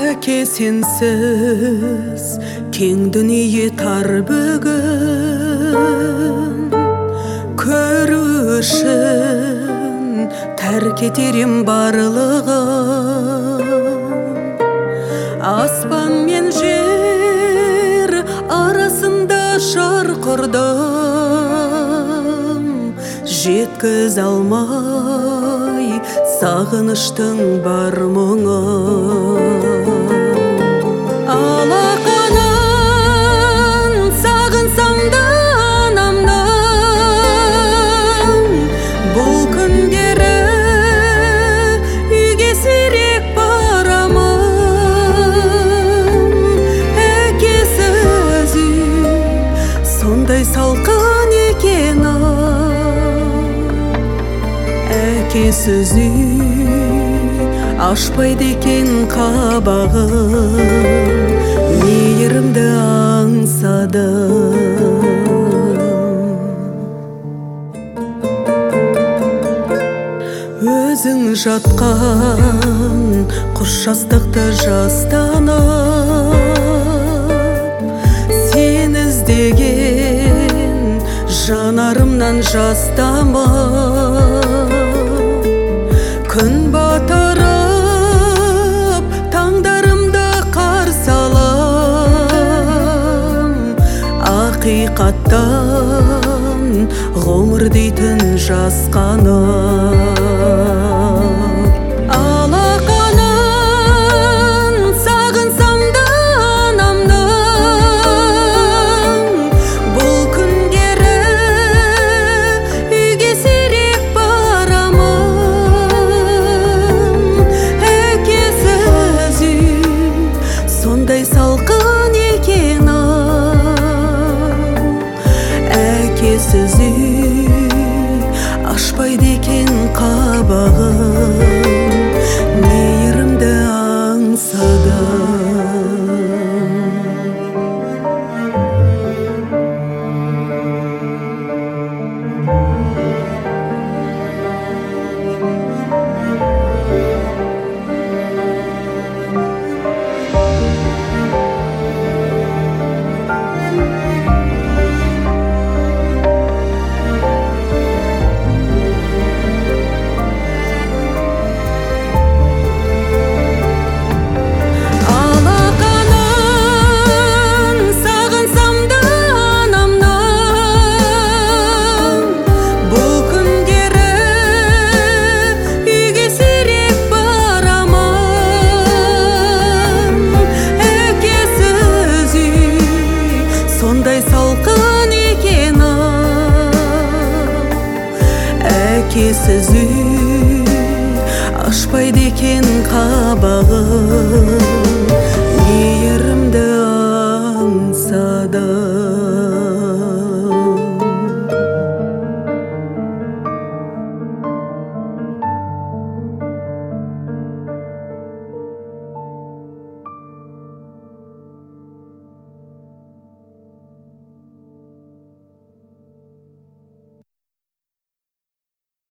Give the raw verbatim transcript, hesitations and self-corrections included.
Әке сенсіз кең дүние тар бүгін, көру үшін тәрк етерім барлығын. Аспан мен жер арасында шарқырдым, жеткіз алмай сағыныштың бар мұңын. Алақанын сағынсам да анамның, бұл күндері үйге сирек барамын. Әкесіз үй сондай салқын екен-ай, әкесіз үй ашпайды екен қабағын, мейірімді аңсадым. Өзің жатқан құш жастықты жастанып, сен іздеген жанарымнан жас тамып, күн батырып таңдарымды қарсы алам, ақиқаттан ғұмыр дейтін жасқанып. Алақанын сағынсам да анамның, бұл күндері үйге сирек барамын. Әкесіз үй сондай салқын екен-ай, әкесіз үй ашпайды екен қабағын, мейірімді аңсадым. Сондай салқын екен-ай, әкесіз үй ашпайды екен қабағын, мейірімді